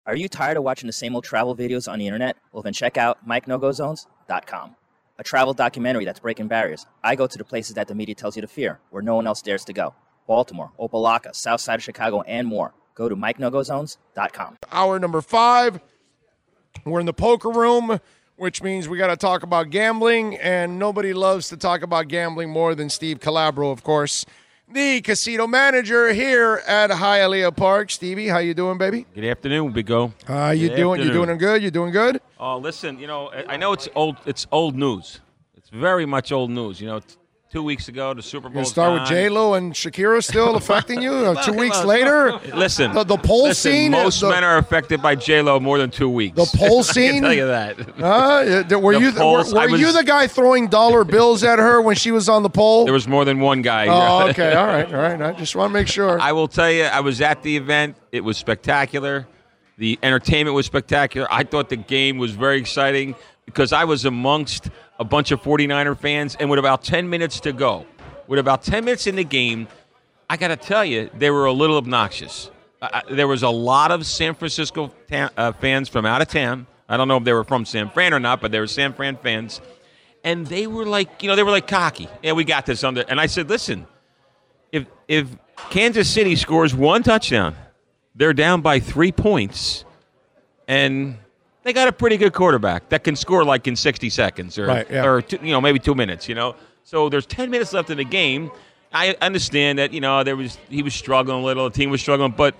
Are you tired of watching the same old travel videos on the internet? Well, then check out MikeNoGoZones.com, a travel documentary that's breaking barriers. I go to the places that the media tells you to fear, where no one else dares to go. Baltimore, Opelika, South Side of Chicago, and more. Go to MikeNoGoZones.com. Hour number 5. We're in the poker room, which means we got to talk about gambling, and nobody loves to talk about gambling more than Steve Calabro, of course, the casino manager here at Hialeah Park. Stevie, how you doing, baby? Good afternoon, Big O. How you doing? You doing good? You doing good? Oh, listen, I know it's old. It's old news. It's very much old news. 2 weeks ago, the Super Bowl. You start with J-Lo and Shakira still affecting you? 2 weeks later? Listen. The poll scene? Most men are affected by J-Lo more than 2 weeks. The poll scene? I can tell you that. Were you the guy throwing dollar bills at her when she was on the poll? There was more than one guy. Oh, okay. All right. I just want to make sure. I will tell you, I was at the event. It was spectacular. The entertainment was spectacular. I thought the game was very exciting because I was amongst a bunch of 49er fans, and with about 10 minutes to go, with about 10 minutes in the game, I got to tell you, they were a little obnoxious. There was a lot of San Francisco fans from out of town. I don't know if they were from San Fran or not, but they were San Fran fans. And they were like, they were like cocky. Yeah, we got this under. And I said, listen, if Kansas City scores one touchdown, they're down by 3 points, and they got a pretty good quarterback that can score like in 60 seconds or maybe 2 minutes, So there's 10 minutes left in the game. I understand that, he was struggling a little, the team was struggling, but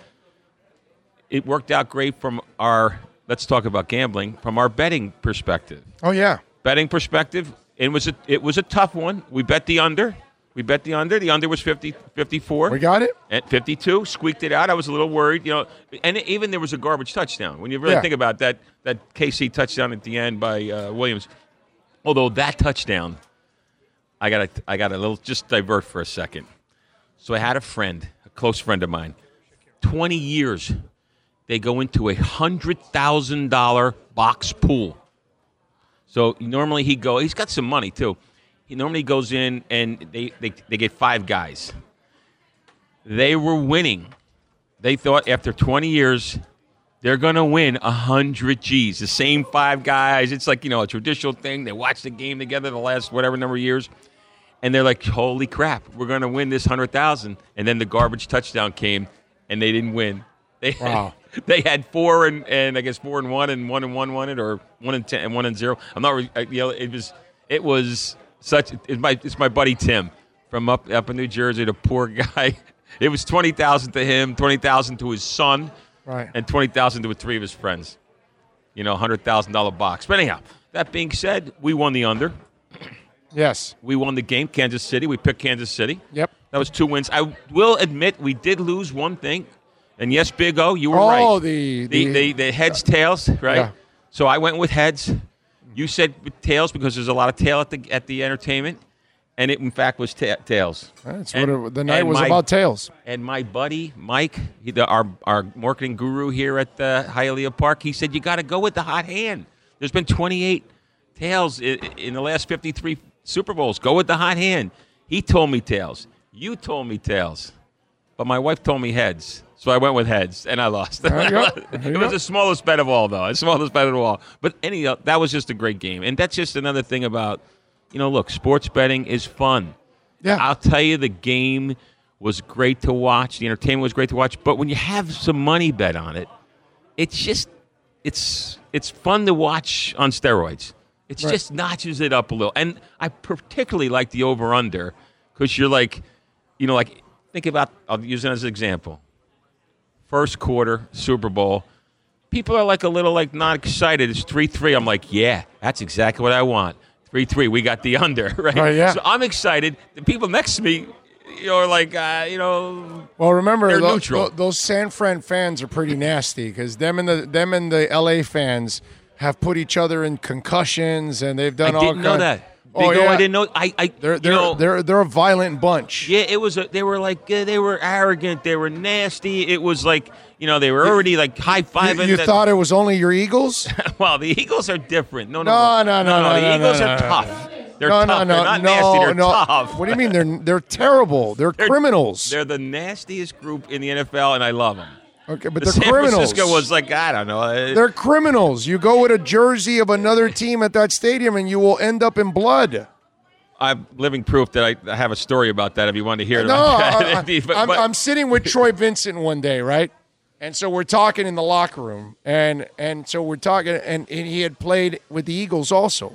it worked out great from let's talk about gambling, from our betting perspective. Oh, yeah. Betting perspective, it was a tough one. We bet the under. The under was 54. We got it. At 52, squeaked it out. I was a little worried, And even there was a garbage touchdown. When you really think about that KC touchdown at the end by Williams. Although that touchdown, I got a little, just divert for a second. So I had a close friend of mine. 20 years, they go into a $100,000 box pool. So normally he's got some money too. He normally goes in and they get 5 guys. They were winning. They thought after 20 years, they're going to win 100 G's. The same 5 guys. It's like, a traditional thing. They watch the game together the last whatever number of years. And they're like, holy crap, we're going to win this 100,000. And then the garbage touchdown came, and they didn't win. Wow. They had 4 and I guess 4 and 1 and 1 and 1 won it, or 1 and 10 and 1 and 0. I'm not. It was. It's my buddy Tim from up in New Jersey, the poor guy. It was $20,000 to him, $20,000 to his son, right, and $20,000 to 3 of his friends. $100,000 box. But anyhow, that being said, we won the under. Yes, we won the game. Kansas City. We picked Kansas City. Yep, that was 2 wins. I will admit we did lose one thing, and yes, Big O, you were right. Oh, the heads tails, right? Yeah. So I went with heads. You said tails because there's a lot of tail at the entertainment, and it in fact was tails. That's what the night was about, tails. And my buddy Mike, our marketing guru here at the Hialeah Park, he said you got to go with the hot hand. There's been 28 tails in the last 53 Super Bowls. Go with the hot hand. He told me tails. You told me tails, but my wife told me heads. So I went with heads, and I lost. It was the smallest bet of all, though. The smallest bet of all. But anyhow, that was just a great game. And that's just another thing about, look, sports betting is fun. Yeah. I'll tell you, the game was great to watch. The entertainment was great to watch. But when you have some money bet on it, it's fun to watch on steroids. It just notches it up a little. And I particularly like the over-under because you're like, think about, I'll use it as an example. First quarter, Super Bowl. People are like a little not excited. It's 3-3. I'm like, yeah, that's exactly what I want. 3-3. We got the under, right? Yeah. So I'm excited. The people next to me, are like, Well, remember, those San Fran fans are pretty nasty because them and the LA fans have put each other in concussions and they've done all kinds. I didn't know that. I didn't know. They're a violent bunch. Yeah, it was. They were they were arrogant. They were nasty. It was they were already high fiving. You thought it was only your Eagles? Well, the Eagles are different. No. The Eagles are tough. They're tough. They're not nasty. They're tough. What do you mean? They're terrible. They're criminals. They're the nastiest group in the NFL, and I love them. Okay, but the they're San criminals. Francisco was like, I don't know. They're criminals. You go with a jersey of another team at that stadium, and you will end up in blood. I'm living proof that I have a story about that if you want to hear it. No, about that. I'm sitting with Troy Vincent one day, right? And so we're talking in the locker room, and so we're talking, and he had played with the Eagles also.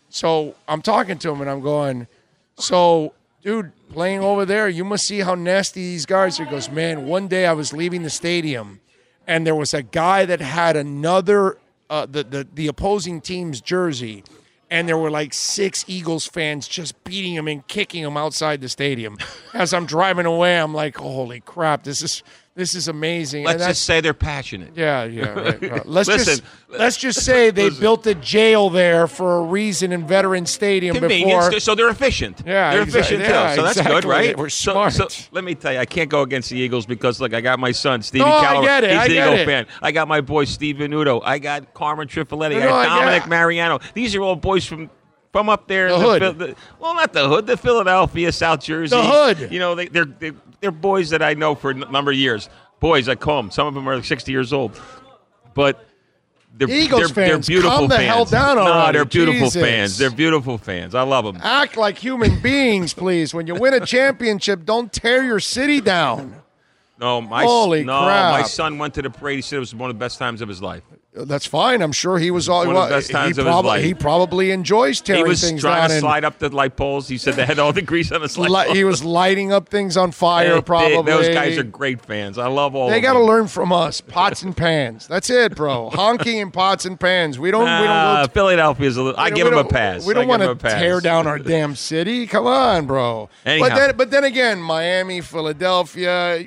So I'm talking to him, and I'm going, so, dude, playing over there, you must see how nasty these guys are. He goes, man, one day I was leaving the stadium, and there was a guy that had another, the opposing team's jersey, and there were like 6 Eagles fans just beating him and kicking him outside the stadium. As I'm driving away, I'm like, holy crap, this is amazing. Let's just say they're passionate. Yeah. Right. Let's just say they built a jail there for a reason in Veterans Stadium before. So they're efficient. Yeah, they're efficient too. So that's good, right? We're smart. So let me tell you, I can't go against the Eagles because, look, I got my son, Stevie No, Calloway. I get it. He's I an get Eagle it. fan. I got my boy, Steve Venuto. I got Carmen Trifoletti. No, I got I get Dominic it. Mariano. These are all boys from up there. The hood. Well, not the hood. The Philadelphia, South Jersey. The hood. You know, they're boys that I know for a number of years. Boys, I call them. Some of them are like 60 years old. But they're Eagles they're fans, beautiful calm the fans. hell down No, already. they're beautiful Jesus. fans. They're beautiful fans. I love them. Act like human beings, please. When you win a championship, don't tear your city down. No, Holy crap. my son went to the parade. He said it was one of the best times of his life. That's fine. I'm sure he was all. One of the best times of his life. He probably enjoys tearing He was things trying down. to slide up the light poles. He said they had all the grease on the slide poles. He was lighting up things on fire. Probably those guys are great fans. I love all. They of got to them. learn from us. Pots and pans. That's it, bro. Honking and pots and pans. We don't. Philadelphia's a little. I give them a pass. We don't want to tear down our damn city. Come on, bro. Anyhow. But then again, Miami, Philadelphia,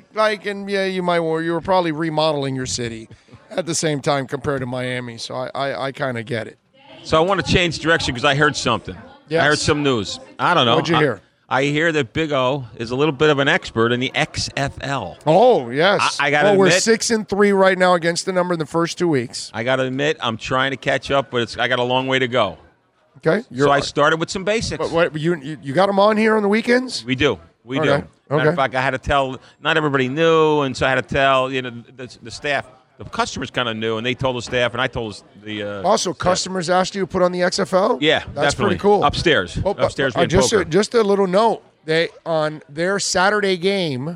you were probably remodeling your city at the same time compared to Miami. So I kind of get it. So I want to change direction because I heard something. Yes. I heard some news. I don't know. What'd you hear? I hear that Big O is a little bit of an expert in the XFL. Oh yes, I gotta we're admit- 6-3 right now against the number in the first 2 weeks. I got to admit, I'm trying to catch up, but I got a long way to go. Okay, So I started with some basics. But what, you got them on here on the weekends? We do. We Okay. do. Okay. Matter of fact, I had to tell. Not everybody knew, and so I had to tell. The staff. The customers kind of knew, and they told the staff, and I told the. Also, customers asked you to put on the XFL. Yeah, that's definitely. pretty cool. Upstairs, upstairs. We had poker. Just a little note. They on their Saturday game.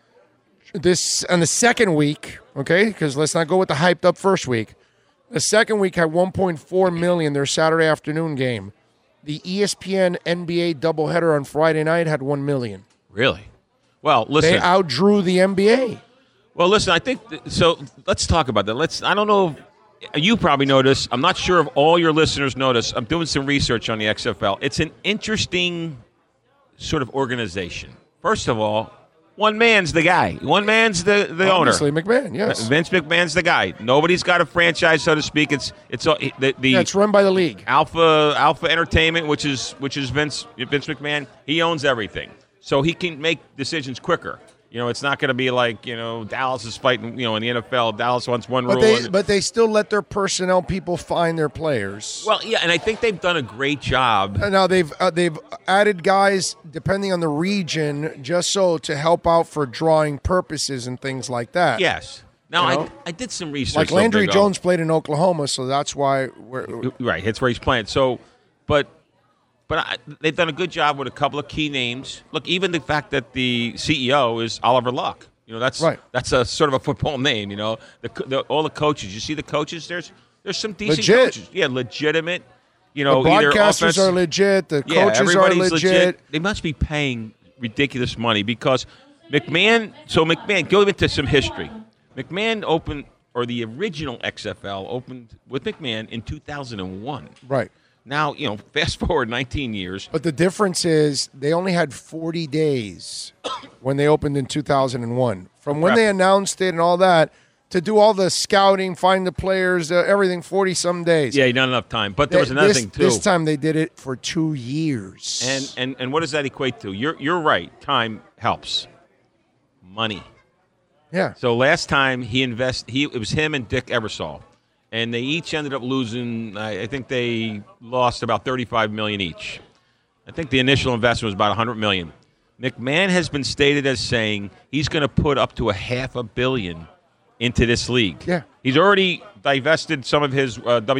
This on the second week, okay? Because let's not go with the hyped up first week. The second week had 1.4 million. Their Saturday afternoon game. The ESPN NBA doubleheader on Friday night had 1 million. Really? Well, listen. They outdrew the NBA. Well, listen. I think so. Let's talk about that. I don't know. You probably know this. I'm not sure if all your listeners know this. I'm doing some research on the XFL. It's an interesting sort of organization. First of all, one man's the guy. One man's the owner. Obviously, McMahon. Yes, Vince McMahon's the guy. Nobody's got a franchise, so to speak. It's run by the league. Alpha Entertainment, which is Vince McMahon. He owns everything, so he can make decisions quicker. It's not going to be like Dallas is fighting. In the NFL, Dallas wants one rule. But they still let their personnel people find their players. Well, yeah, and I think they've done a great job. Now they've added guys depending on the region, just so to help out for drawing purposes and things like that. Yes. Now I did some research. Like Landry Jones played in Oklahoma, so that's why right. That's where he's playing. So, but they've done a good job with a couple of key names. Look, even the fact that the CEO is Oliver Luck. That's right. That's a sort of a football name. All the coaches. You see the coaches. There's some decent coaches. Yeah, legitimate. The broadcasters are legit. The coaches are legit. They must be paying ridiculous money because McMahon. So McMahon, go into some history. McMahon opened, or the original XFL opened with McMahon in 2001. Right. Now, fast forward 19 years. But the difference is they only had 40 days when they opened in 2001. From when they announced it and all that, to do all the scouting, find the players, everything, 40-some days. Yeah, not enough time. But there was another thing, too. This time they did it for 2 years. And what does that equate to? You're right. Time helps. Money. Yeah. So last time it was him and Dick Ebersol. And they each ended up losing. I think they lost about $35 million each. I think the initial investment was about $100 million. McMahon has been stated as saying he's going to put up to $500 million into this league. Yeah. He's already divested some of his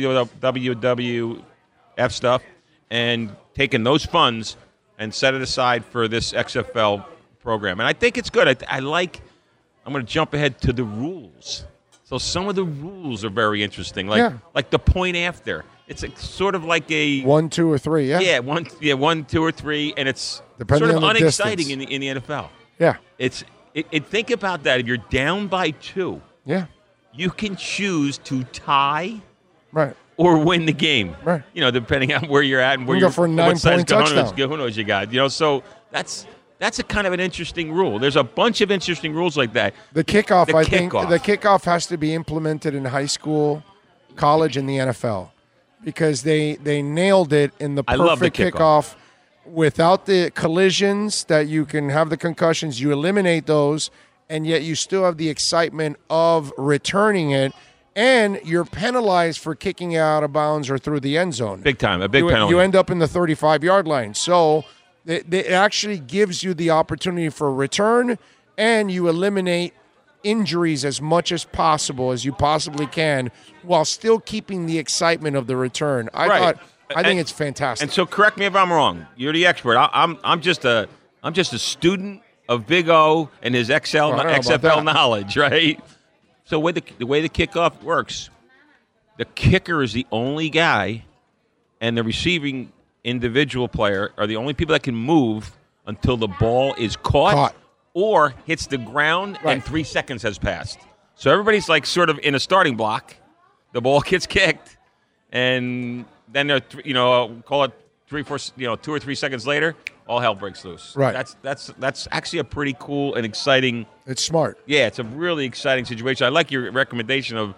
WWF stuff and taken those funds and set it aside for this XFL program. And I think it's good. I'm going to jump ahead to the rules. So some of the rules are very interesting, like the point after. It's sort of like a 1, 2, or 3. Yeah, 1, 2, or 3, and it's Depending sort of on the unexciting distance. in the NFL. Yeah, Think about that. If you're down by 2, yeah, you can choose to tie right. or win the game. Right. Depending on where you're at and where You go you're for a what size 9-point touchdown. Who knows you got. So that's a kind of an interesting rule. There's a bunch of interesting rules like that. The kickoff, The I think, kickoff. the kickoff has to be implemented in high school, college, and the NFL because they nailed it in the I love the perfect kickoff. kickoff. Without the collisions that you can have the concussions, you eliminate those, and yet you still have the excitement of returning it, and you're penalized for kicking out of bounds or through the end zone. Big time, a big penalty. You end up in the 35-yard line. So it actually gives you the opportunity for a return, and you eliminate injuries as much as possible as you possibly can while still keeping the excitement of the return. I think it's fantastic. And so, correct me if I'm wrong. You're the expert. I'm just a student of Big O and his I don't know about XFL that. knowledge, right? So, the way the kickoff works, the kicker is the only guy, and the receiving individual player are the only people that can move until the ball is caught. Or hits the ground Right. and 3 seconds has passed. So everybody's like sort of in a starting block. The ball gets kicked, and then they're call it 3, 4, 2 or 3 seconds later, all hell breaks loose. Right. That's actually a pretty cool and exciting. It's smart. Yeah, it's a really exciting situation. I like your recommendation of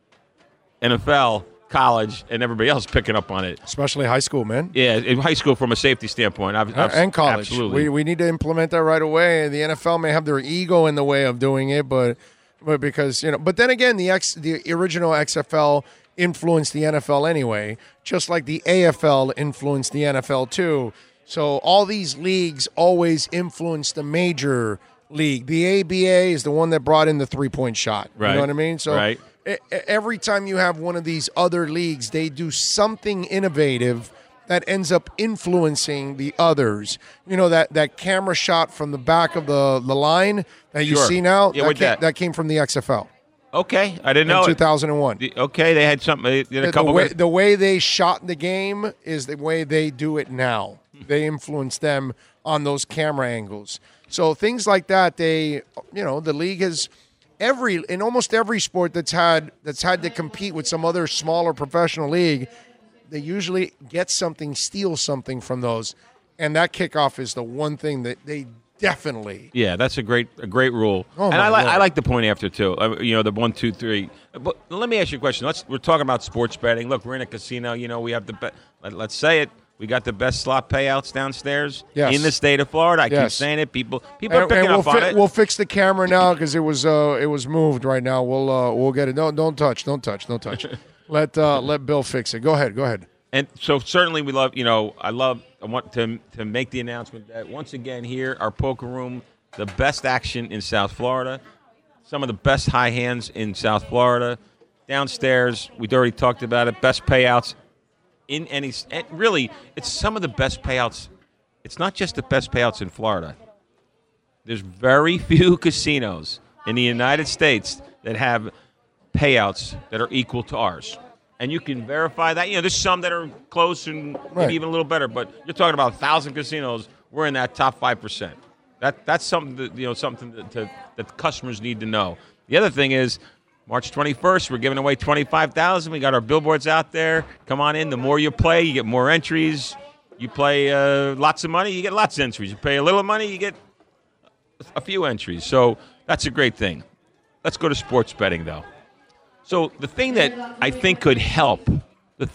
NFL, college, and everybody else picking up on it. Especially high school, man. Yeah, in high school from a safety standpoint, And college. Absolutely. We need to implement that right away. The NFL may have their ego in the way of doing it, but because but then again, the original XFL influenced the NFL anyway, just like the AFL influenced the NFL too. So all these leagues always influence the major league. The ABA is the one that brought in the 3-point shot. Right. You know what I mean? So Right. Every time you have one of these other leagues, they do something innovative that ends up influencing the others. That camera shot from the back of the line that you Sure. see now, Yeah, that came from the XFL Okay, I didn't know in it. 2001. Okay, they had something. They did a couple. The way they shot the game is the way they do it now. They influence them on those camera angles. So things like that, the league has in almost every sport that's had to compete with some other smaller professional league, they usually get something, steal something from those, and that kickoff is the one thing that they definitely. Yeah, that's a great rule. Oh, and my Lord. I like the point after too. The 1, 2, 3. But let me ask you a question. We're talking about sports betting. Look, we're in a casino. We have let's say it. We got the best slot payouts downstairs Yes. in the state of Florida. I keep Yes. saying it. People are picking we'll up on it. We'll fix the camera now because it was moved right now. We'll get it. No, don't touch. Let Bill fix it. Go ahead. And so certainly we love, I want to make the announcement that once again here, our poker room, the best action in South Florida, some of the best high hands in South Florida. Downstairs, we've already talked about it, best payouts in any, and really, it's some of the best payouts. It's not just the best payouts in Florida. There's very few casinos in the United States that have payouts that are equal to ours. And you can verify that. There's some that are close and maybe Right. even a little better, but you're talking about 1,000 casinos. We're in that top 5%. That's something that that customers need to know. The other thing is, March 21st, we're giving away $25,000. We got our billboards out there. Come on in. The more you play, you get more entries. You play lots of money, you get lots of entries. You pay a little money, you get a few entries. So that's a great thing. Let's go to sports betting, though. So the thing that I think could help, the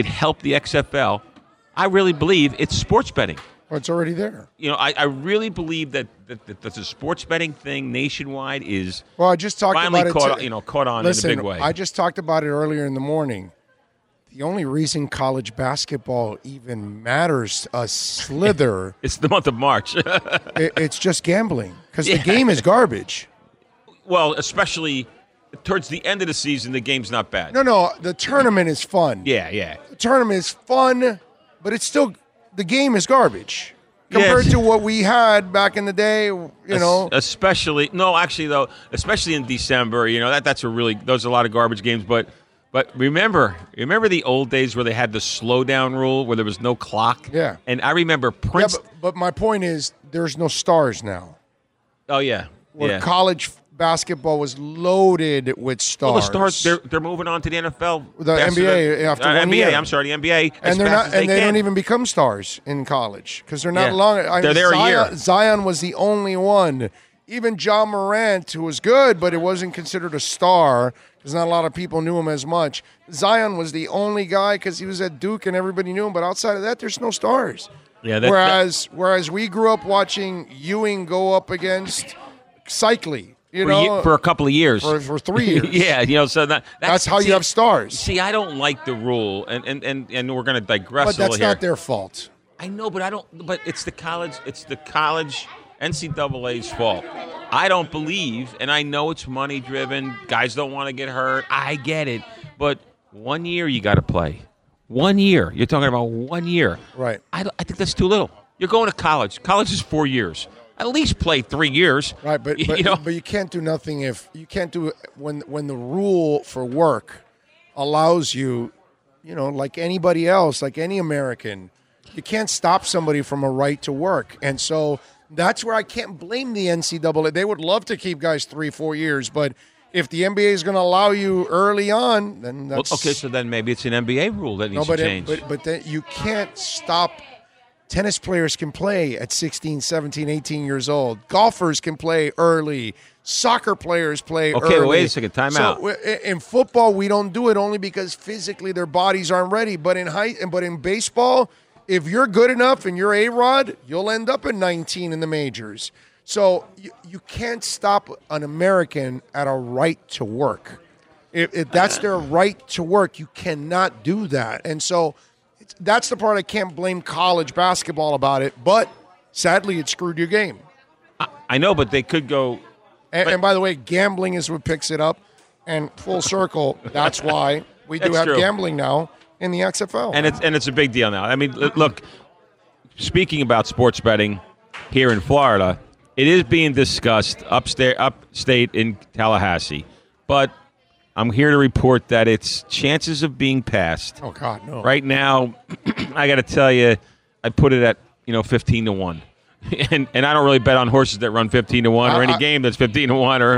XFL, I really believe it's sports betting. Oh, it's already there. I really believe that the sports betting thing nationwide is Well, I just talked finally about it. caught on Listen, in a big way. I just talked about it earlier in the morning. The only reason college basketball even matters a slither, It's the month of March. it's just gambling because the game is garbage. Well, especially towards the end of the season, the game's not bad. No, the tournament is fun. Yeah. The tournament is fun, but it's still the game is garbage compared to what we had back in the day. Especially in December. That's those are a lot of garbage games. But remember the old days where they had the slowdown rule where there was no clock. Yeah, and I remember Prince. Yeah, but my point is, there's no stars now. Oh yeah, where college basketball was loaded with stars. Well, the stars they're moving on to the NFL, the NBA after 1 year. I'm sorry, the NBA, and they're not, and they don't even become stars in college because they're not long. They're there a year. Zion was the only one. Even John Morant, who was good, but it wasn't considered a star because not a lot of people knew him as much. Zion was the only guy because he was at Duke and everybody knew him. But outside of that, there's no stars. Yeah. Whereas we grew up watching Ewing go up against Cycli. For a couple of years. For 3 years. Yeah, so that's how you have stars. See, I don't like the rule, and we're going to digress but a little here. But that's not their fault. I know, but I don't. But it's the college NCAA's fault. I don't believe, and I know it's money driven. Guys don't want to get hurt. I get it, but 1 year you got to play. 1 year. You're talking about 1 year. Right. I think that's too little. You're going to college. College is 4 years. At least play 3 years. Right, but you can't do nothing if you can't do it when the rule for work allows you, like anybody else, like any American, you can't stop somebody from a right to work. And so that's where I can't blame the NCAA. They would love to keep guys 3-4 years, but if the NBA is going to allow you early on, then that's okay. So then maybe it's an NBA rule that needs to change. But then you can't stop. Tennis players can play at 16, 17, 18 years old. Golfers can play early. Soccer players play early. Okay, well, wait a second. Time out. In football, we don't do it only because physically their bodies aren't ready. But in baseball, if you're good enough and you're A-Rod, you'll end up at 19 in the majors. So you can't stop an American at a right to work. If that's their right to work, you cannot do that. And so that's the part I can't blame college basketball about it, but sadly it screwed your game. I know, but they could go. And by the way, gambling is what picks it up. And full circle, that's why we do have gambling now in the XFL. And it's a big deal now. I mean, look, speaking about sports betting here in Florida, it is being discussed upstate in Tallahassee, but I'm here to report that its chances of being passed. Oh God, no! Right now, I got to tell you, I put it at 15-1, and I don't really bet on horses that run 15-1 or any game that's 15-1 or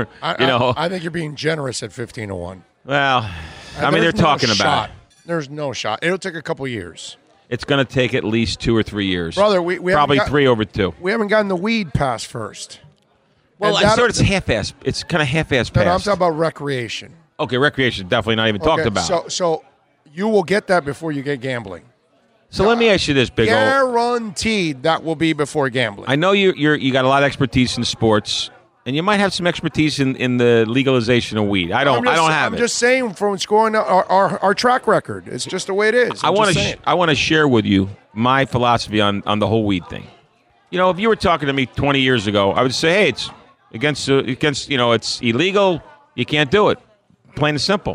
I think you're being generous at 15-1. Well, I mean they're talking about it. There's no shot. It'll take a couple years. It's going to take at least 2 or 3 years, brother. We probably 3 over 2. We haven't gotten the weed pass first. Well, I thought it's half-assed. It's kind of half-assed pass. No, I'm talking about recreation. Okay, recreation definitely not even talked about. So you will get that before you get gambling. So let me ask you this, Big O. Guaranteed that will be before gambling. I know you got a lot of expertise in sports, and you might have some expertise in the legalization of weed. I don't have it. I'm just saying from scoring our track record. It's just the way it is. I want to share with you my philosophy on the whole weed thing. If you were talking to me 20 years ago, I would say, hey, it's against it's illegal. You can't do it. Plain and simple.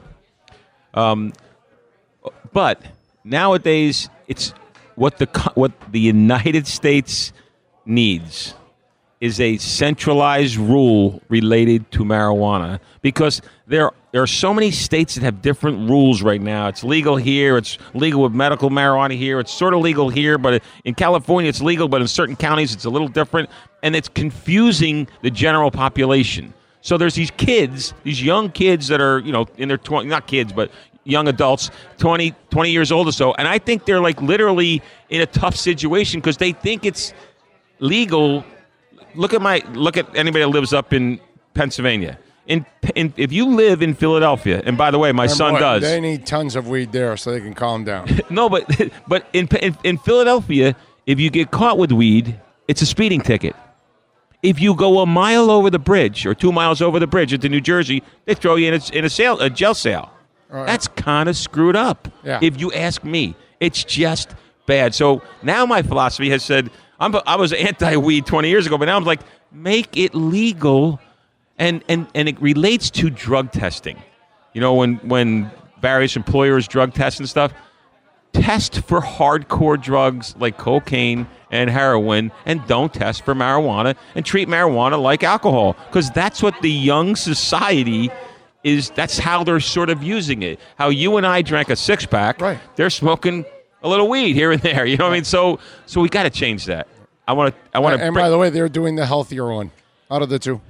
But nowadays, it's what the United States needs is a centralized rule related to marijuana, because there are so many states that have different rules right now. It's legal here. It's legal with medical marijuana here. It's sort of legal here, but in California it's legal, but in certain counties it's a little different, and it's confusing the general population. So there's these young kids that are, in their 20s, not kids, but young adults, 20 years old or so. And I think they're like literally in a tough situation because they think it's legal. Look at anybody that lives up in Pennsylvania. If you live in Philadelphia, and by the way, my son does. They need tons of weed there so they can calm down. No, but in Philadelphia, if you get caught with weed, it's a speeding ticket. If you go a mile over the bridge or 2 miles over the bridge into New Jersey, they throw you in a jail cell. Right. That's kind of screwed up, if you ask me. It's just bad. So now my philosophy has said, I was anti-weed 20 years ago, but now I'm like, make it legal And it relates to drug testing. You know, when various employers drug test and stuff, test for hardcore drugs like cocaine and heroin, and don't test for marijuana, and treat marijuana like alcohol, because that's what the young society is. That's how they're sort of using it. How you and I drank a six-pack, right? They're smoking a little weed here and there. You know what I mean? So we got to change that. I want to. And by the way, they're doing the healthier one out of the two.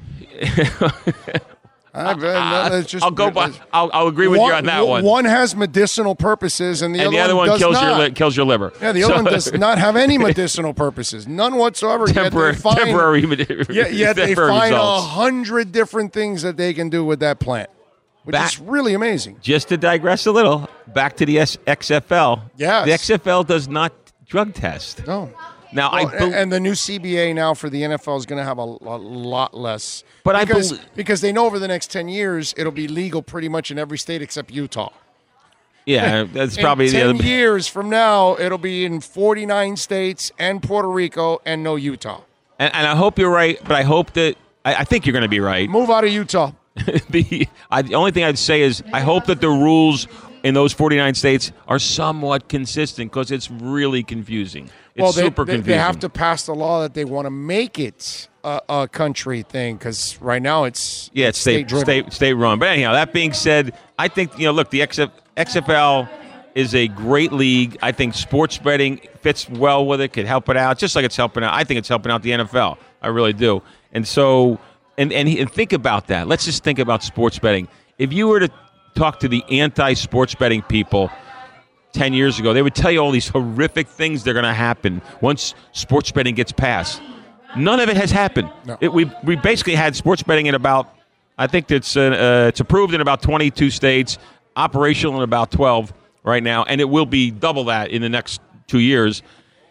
I'll go by. I'll agree with you on that one. One has medicinal purposes, and the other one does not. kills your liver. Yeah, the other one does not have any medicinal purposes, none whatsoever. Temporary yet they find 100 different things that they can do with that plant, which is really amazing. Just to digress a little, back to the XFL. Yes. The XFL does not drug test. No. Now, and the new CBA now for the NFL is going to have a lot less. But because they know over the next 10 years it'll be legal pretty much in every state except Utah. Yeah, that's probably the other. 10 years from now, it'll be in 49 states and Puerto Rico and no Utah. And I hope you're right, but I hope that I think you're going to be right. Move out of Utah. The only thing I'd say is I hope that the rules in those 49 states are somewhat consistent, because it's really confusing. It's super confusing. They have to pass the law that they want to make it a country thing, because right now it's state run. But anyhow, that being said, I think, look, the XFL is a great league. I think sports betting fits well with it, could help it out, just like it's helping out. I think it's helping out the NFL. I really do. And so, and think about that. Let's just think about sports betting. If you were to talk to the anti-sports betting people 10 years ago, they would tell you all these horrific things that are going to happen once sports betting gets passed. None of it has happened. No. We basically had sports betting in about, I think it's approved in about 22 states, operational in about 12 right now, and it will be double that in the next 2 years.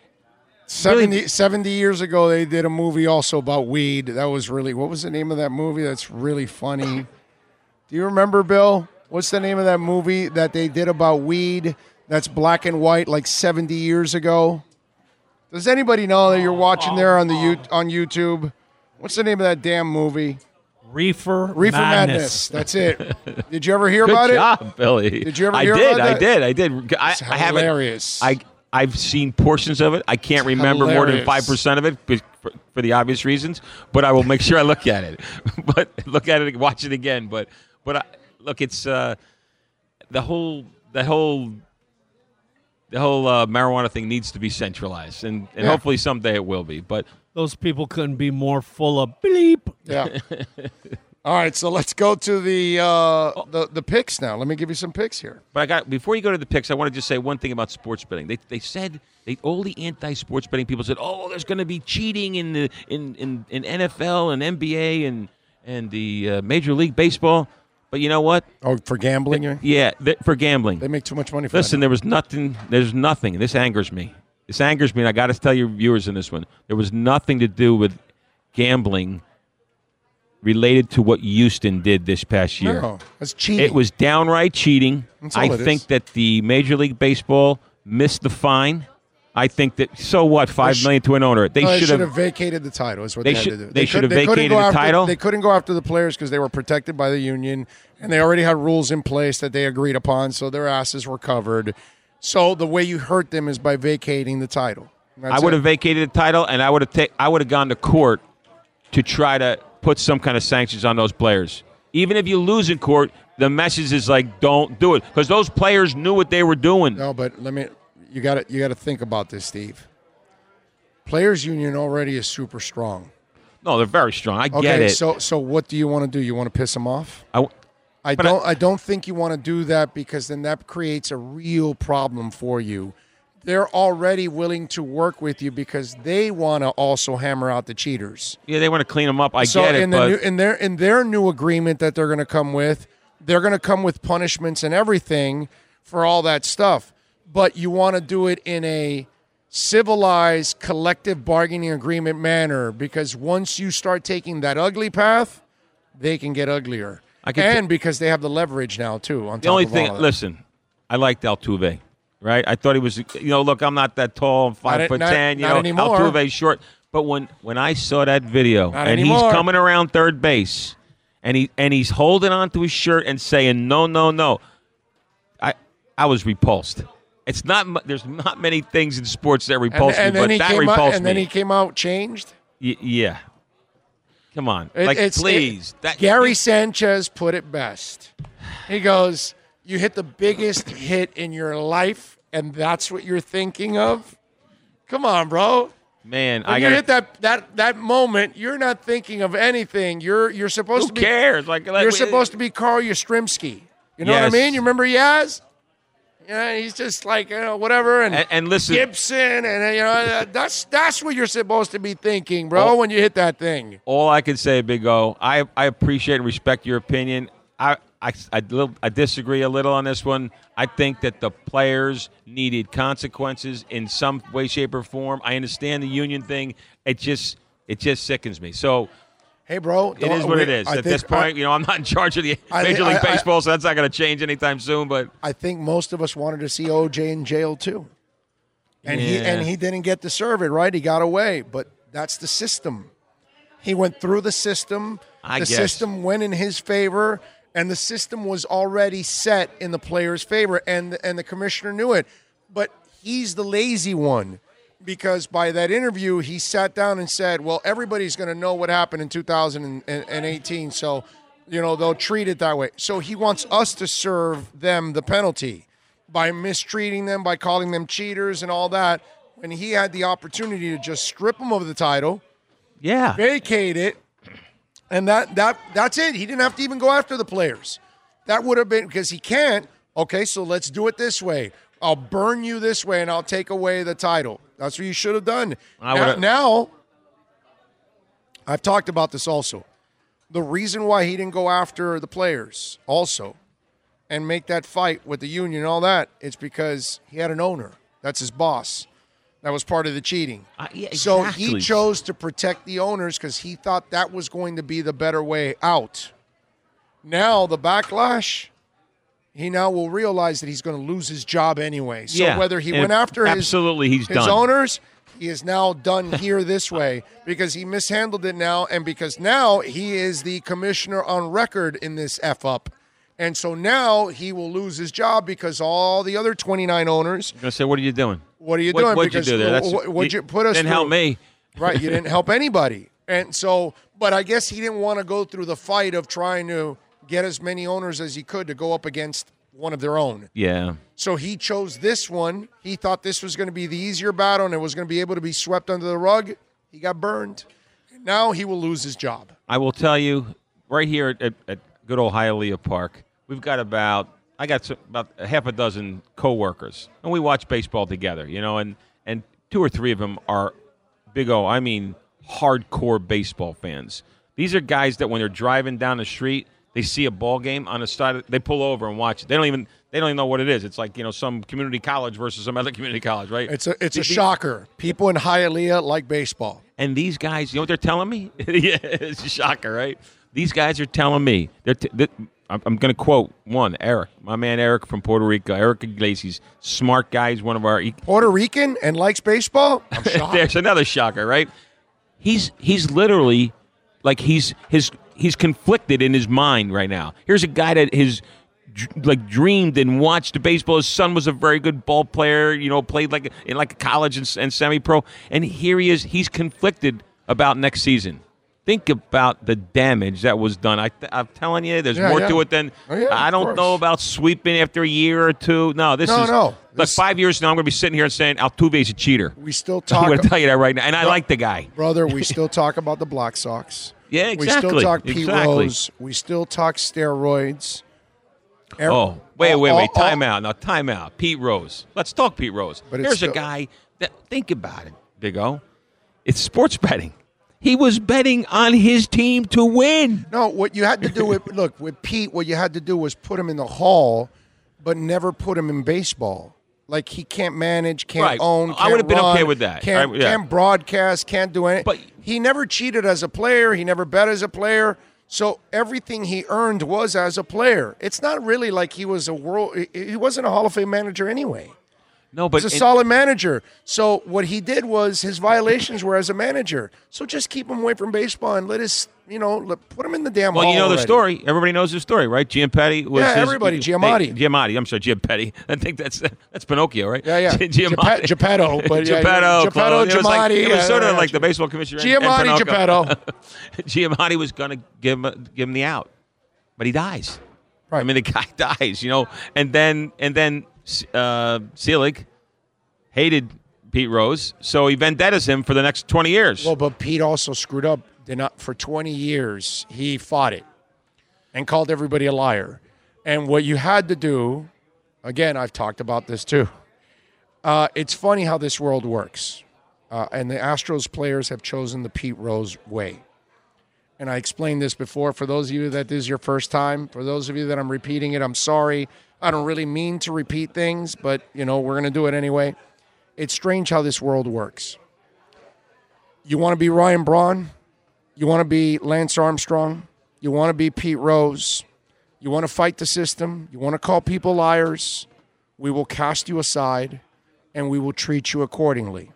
70 years ago, they did a movie also about weed. That was really, what was the name of that movie? That's really funny. Do you remember, Bill? What's the name of that movie that they did about weed that's black and white like 70 years ago? Does anybody know that you're watching there on YouTube? What's the name of that damn movie? Reefer Madness. That's it. Did you ever hear about it? Good job, Billy. Did you ever hear about that? I did. It's hilarious. I've seen portions of it. I can't remember more than 5% of it for the obvious reasons, but I will make sure I look at it. But look at it, watch it again. But look, it's the whole marijuana thing needs to be centralized, and hopefully someday it will be. But those people couldn't be more full of bleep. Yeah. All right, so let's go to the picks now. Let me give you some picks here. But before you go to the picks, I want to just say one thing about sports betting. They said all the anti-sports betting people said, "Oh, there's going to be cheating in NFL and NBA and the Major League Baseball." But you know what? Oh, for gambling? For gambling. They make too much money for Listen, that. There's nothing. This angers me. And I got to tell your viewers in this one. There was nothing to do with gambling related to what Houston did this past year. No, that's cheating. It was downright cheating. I think is. that the Major League Baseball missed the fine. I think that, so what, $5 million to an owner. They should have vacated the title is what they had to do. They should have vacated the title? They couldn't go after the players because they were protected by the union, and they already had rules in place that they agreed upon, so their asses were covered. So the way you hurt them is by vacating the title. I would have vacated the title, and I would have gone to court to try to put some kind of sanctions on those players. Even if you lose in court, the message is like, don't do it, because those players knew what they were doing. No, but you got to think about this, Steve. Players union already is super strong. No, they're very strong. I get it. So what do you want to do? You want to piss them off? I don't think you want to do that, because then that creates a real problem for you. They're already willing to work with you because they want to also hammer out the cheaters. Yeah, they want to clean them up. I get it. In their new agreement that they're going to come with, they're going to come with punishments and everything for all that stuff. But you want to do it in a civilized, collective bargaining agreement manner, because once you start taking that ugly path, they can get uglier. Because they have the leverage now, too. On top the only of thing, all of that. listen, I liked Altuve, right? I thought he was, look, I'm not that tall, 5'10", not anymore. Altuve's short. But when I saw that video, he's coming around third base, and he's holding on to his shirt and saying no, no, no. I was repulsed. It's not. There's not many things in sports that repulse me, but that repulsed me. And then he came out changed. Yeah. Come on, please. Gary Sanchez put it best. He goes, "You hit the biggest hit in your life, and that's what you're thinking of." Come on, bro. Man, when you hit that moment, you're not thinking of anything. You're supposed to be. Who cares? You're supposed to be Carl Yastrzemski. You know what I mean? You remember Yaz? Yeah, he's just like whatever, and listen, Gibson, and that's what you're supposed to be thinking, bro. When you hit that thing. All I can say, Big O, I appreciate and respect your opinion. I disagree a little on this one. I think that the players needed consequences in some way, shape, or form. I understand the union thing. It just sickens me. So. Hey, bro. It is what it is. At this point, I'm not in charge of the Major League Baseball, so that's not going to change anytime soon. But I think most of us wanted to see OJ in jail, too. And he didn't get to serve it, right? He got away. But that's the system. He went through the system. The system went in his favor, and the system was already set in the player's favor, and the commissioner knew it. But he's the lazy one. Because by that interview, he sat down and said, well, everybody's going to know what happened in 2018, so, they'll treat it that way. So he wants us to serve them the penalty by mistreating them, by calling them cheaters and all that, when he had the opportunity to just strip them of the title, vacate it, and that's it. He didn't have to even go after the players. That would have been, because he can't, okay, so let's do it this way. I'll burn you this way, and I'll take away the title. That's what you should have done. Now, I've talked about this also. The reason why he didn't go after the players also and make that fight with the union and all that, it's because he had an owner. That's his boss. That was part of the cheating. Exactly. So he chose to protect the owners because he thought that was going to be the better way out. Now, the backlash, he now will realize that he's going to lose his job anyway. So whether he went after his owners, he is now done here this way because he mishandled it now, and because now he is the commissioner on record in this F-up. And so now he will lose his job because all the other 29 owners. I'm going to say, what are you doing? What are you doing? What'd you do there? What'd you put us didn't through? Help me. Right, you didn't help anybody. And so, but I guess he didn't want to go through the fight of trying to get as many owners as he could to go up against one of their own. Yeah. So he chose this one. He thought this was going to be the easier battle and it was going to be able to be swept under the rug. He got burned. Now he will lose his job. I will tell you, right here at good old Hialeah Park, we've got about a half a dozen coworkers, and we watch baseball together, and two or three of them are Big O, I mean hardcore baseball fans. These are guys that when they're driving down the street, they see a ball game on the side, they pull over and watch it. They don't even know what it is. It's like, some community college versus some other community college, right? It's a shocker. People in Hialeah like baseball. And these guys, you know what they're telling me? Yeah, it's a shocker, right? These guys are telling me, I'm going to quote one, Eric, my man Eric from Puerto Rico, Eric Iglesias, smart guy. He's one of our Puerto Rican and likes baseball. I'm shocked. There's another shocker, right? He's literally like he's conflicted in his mind right now. Here's a guy that has dreamed and watched baseball. His son was a very good ball player. Played in a college and semi-pro, and here he is. He's conflicted about next season. Think about the damage that was done. I'm telling you, there's more to it than I don't know about sweeping after a year or two. No, this is 5 years now. I'm going to be sitting here and saying Altuve's a cheater. We still talk. I'm going to tell you that right now, and I like the guy, brother. We still talk about the Black Sox. Yeah, exactly. We still talk Pete Rose. We still talk steroids. Wait. Time out. Now, time out. Pete Rose. Let's talk Pete Rose. But here's a guy that, think about it, Big O. It's sports betting. He was betting on his team to win. No, what you had to do with Pete, what you had to do was put him in the hall, but never put him in baseball. Like he can't manage, can't own, can't I would have been run, okay with that. Can't broadcast, can't do anything. But he never cheated as a player. He never bet as a player. So everything he earned was as a player. It's not really like he wasn't a Hall of Fame manager anyway. No, but he's a solid manager. So what he did was his violations were as a manager. So just keep him away from baseball and put him in the damn hall. Well, you know the already. story. Everybody knows the story, right? Giampetti was everybody. Giamatti. Giamatti. I'm sorry, Giampetti. I think that's Pinocchio, right? Yeah. Giamatti. Geppetto. But Geppetto. Giamatti. It was sort of like the baseball commissioner. Giamatti, and Geppetto. Giamatti was going to give him the out, but he dies. Right. I mean, the guy dies, and then Selig hated Pete Rose, so he vendettas him for the next 20 years. Well, but Pete also screwed up. For 20 years, he fought it and called everybody a liar. And what you had to do, again, I've talked about this too. It's funny how this world works. And the Astros players have chosen the Pete Rose way. And I explained this before. For those of you that this is your first time, for those of you that I'm repeating it, I'm sorry. I don't really mean to repeat things, but, we're going to do it anyway. It's strange how this world works. You want to be Ryan Braun? You want to be Lance Armstrong? You want to be Pete Rose? You want to fight the system? You want to call people liars? We will cast you aside, and we will treat you accordingly.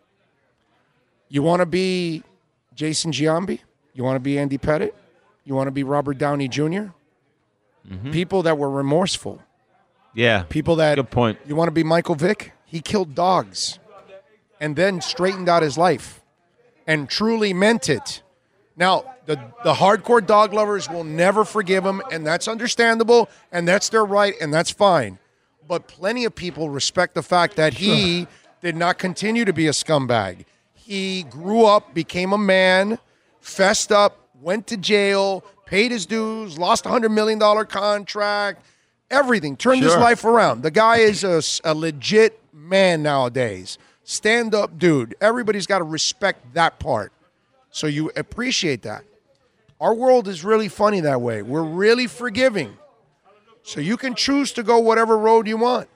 You want to be Jason Giambi? You want to be Andy Pettitte? You want to be Robert Downey Jr.? Mm-hmm. People that were remorseful. Yeah. People that... Good point. You want to be Michael Vick? He killed dogs and then straightened out his life and truly meant it. Now, the hardcore dog lovers will never forgive him, and that's understandable, and that's their right, and that's fine. But plenty of people respect the fact that he did not continue to be a scumbag. He grew up, became a man, fessed up, went to jail, paid his dues, lost a $100 million contract, everything, turned his life around. The guy is a legit man nowadays. Stand-up dude. Everybody's got to respect that part. So you appreciate that. Our world is really funny that way. We're really forgiving. So you can choose to go whatever road you want.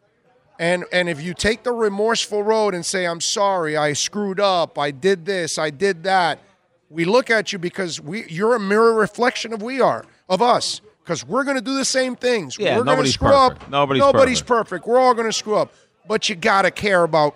And if you take the remorseful road and say, I'm sorry, I screwed up, I did this, I did that, we look at you because you're a mirror reflection of us. Because we're going to do the same things. Yeah, we're going to screw perfect. up. Nobody's perfect. We're all going to screw up. But you got to care about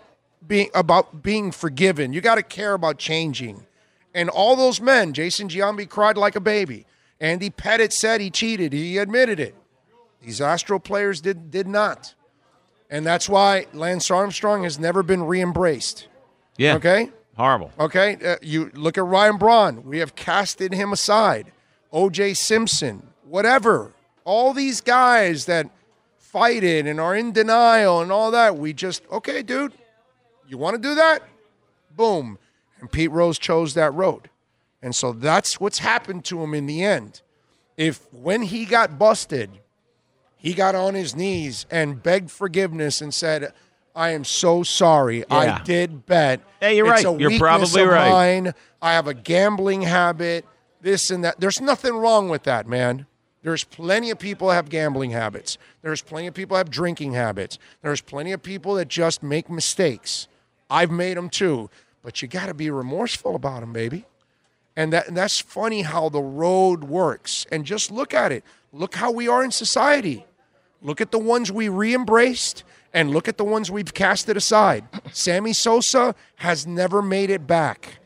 being forgiven. You got to care about changing. And all those men, Jason Giambi cried like a baby. Andy Pettitte said he cheated. He admitted it. These Astro players did not. And that's why Lance Armstrong has never been re-embraced. Yeah. Okay? Horrible. Okay? You look at Ryan Braun. We have casted him aside. O.J. Simpson. Whatever. All these guys that fight it and are in denial and all that, we just, okay, dude, you want to do that? Boom. And Pete Rose chose that road. And so that's what's happened to him in the end. If when he got busted, he got on his knees and begged forgiveness and said, I am so sorry. Yeah. I did bet. Hey, you're right. You're probably right. Mine. I have a gambling habit, this and that. There's nothing wrong with that, man. There's plenty of people that have gambling habits. There's plenty of people that have drinking habits. There's plenty of people that just make mistakes. I've made them too. But you got to be remorseful about them, baby. And that's funny how the road works. And just look at it. Look how we are in society. Look at the ones we re-embraced and look at the ones we've casted aside. Sammy Sosa has never made it back.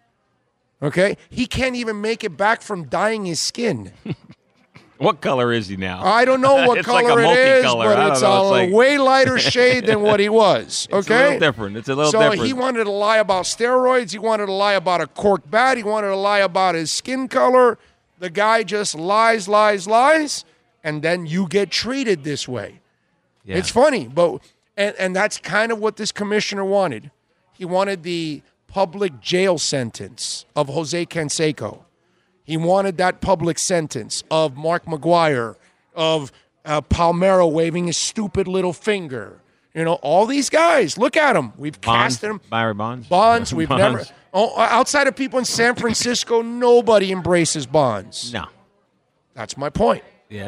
Okay? He can't even make it back from dyeing his skin. What color is he now? I don't know what color like it is, but it's a way lighter shade than what he was. Okay? It's a little different. So he wanted to lie about steroids. He wanted to lie about a cork bat. He wanted to lie about his skin color. The guy just lies, and then you get treated this way. Yeah. It's funny, but and that's kind of what this commissioner wanted. He wanted the public jail sentence of Jose Canseco. He wanted that public sentence of Mark McGwire, of Palmeiro waving his stupid little finger. You know, all these guys. Look at them. We've casted them. Barry Bonds. Bonds. We've never. Outside of people in San Francisco, nobody embraces Bonds. No. That's my point. Yeah.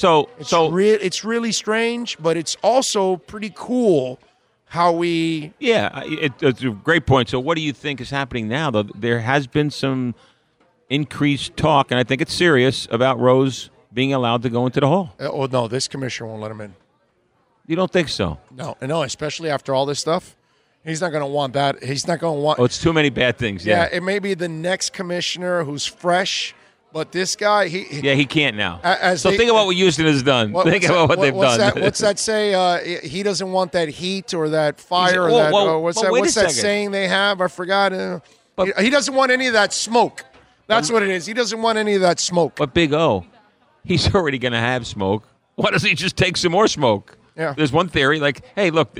It's really strange, but it's also pretty cool how we. Yeah, it's a great point. So, what do you think is happening now? Though there has been some increased talk, and I think it's serious, about Rose being allowed to go into the hall. Oh, no, this commissioner won't let him in. You don't think so? No, especially after all this stuff. He's not going to want that. He's not going to want. Oh, it's too many bad things. Yeah, Yeah, it may be the next commissioner who's fresh, but this guy, he can't now. As so they- think about what Houston has done. Think about what they've done. What's that say? He doesn't want that heat or that fire. Or Whoa, that, whoa, what's whoa, that? wait a What's that second. saying they have? I forgot. But- He doesn't want any of that smoke. That's what it is. He doesn't want any of that smoke. But Big O, he's already going to have smoke. Why doesn't he just take some more smoke? Yeah. There's one theory, like, hey, look,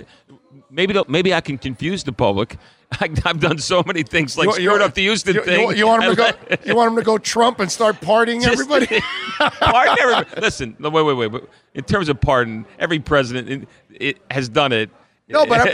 maybe I can confuse the public. I've done so many things, like screwed up the Houston thing. You want him to go? You want him to go Trump and start partying everybody? Pardon everybody. Listen, wait. In terms of pardon, every president it has done it. No, but